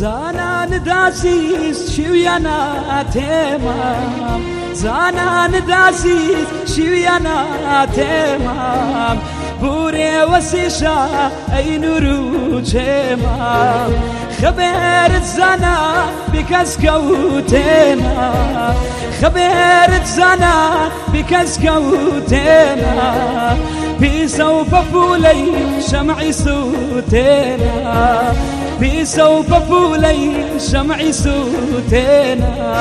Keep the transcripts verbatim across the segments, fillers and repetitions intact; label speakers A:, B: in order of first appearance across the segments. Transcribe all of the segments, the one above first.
A: زانان دازیست شویانا تمام زانان دازیست شویانا تمام بوری وسیشا ای نورو تمام خبرت زانا بکس کوتنا خبرت زانا بکس کوتنا بيسو بفولي شمعي سوتنا بيسو بفولي شمعي سوتنا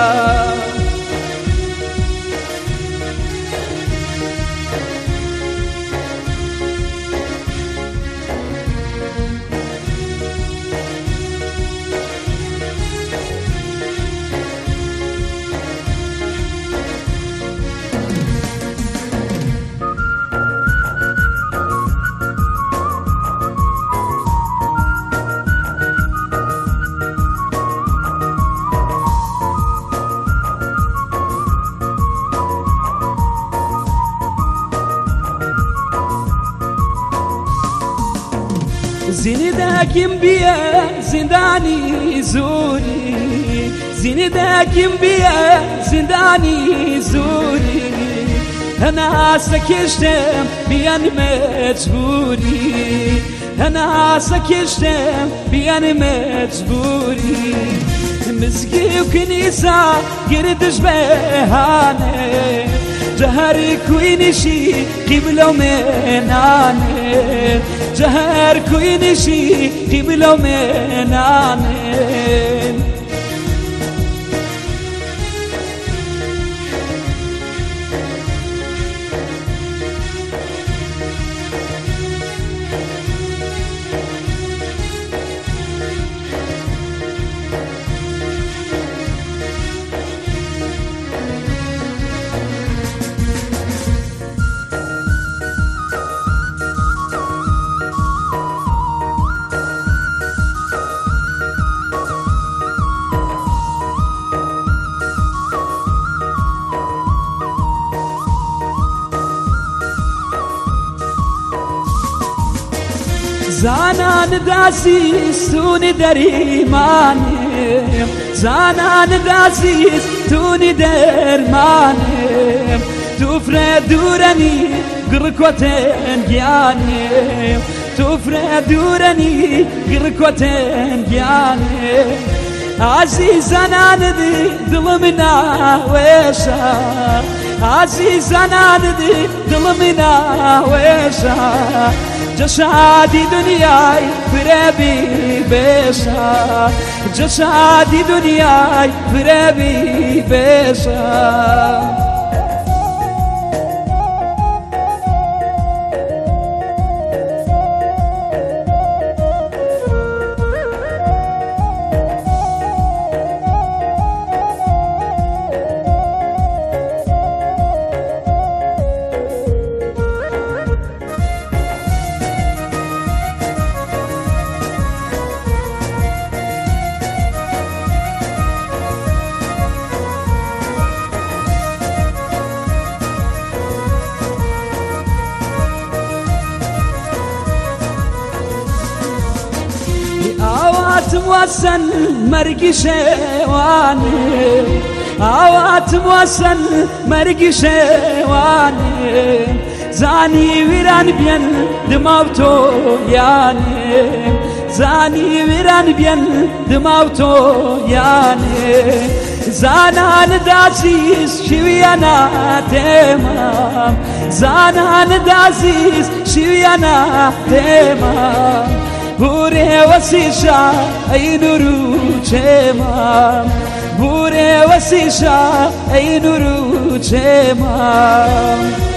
A: زنداكم بيا زنداني زوري زنداكم بيا زنداني زوري أنا سكشتم بيان مجبوري أنا سكشتم بيان مجبوري مسكي وكنيسة قردش بهاني جهر كوينشي قبلو مناني جهر كوينشي قبلو مناني زانان دازیست تونی دریمانم زانان دازیست تونی درمانم تو فردورنی گرکوتن گیانم تو فردورنی گرکوتن گیانم عزیزانان دی دلم ناوشا عزیزانان دی دلم ناوشا جسادي دنياي فرابي بيشا جسادي دنياي فرابي بيشا آوات موسن مرقي شواني آوات موسن مرقي شواني زاني ويران بين دماوتو يعني زاني ويران بين دماوتو يعني زانان دازيز شويانا تمام زانان دازيز شويانا تمام بوره وسیشا ای نورو چمام بوره وسیشا ای نورو چمام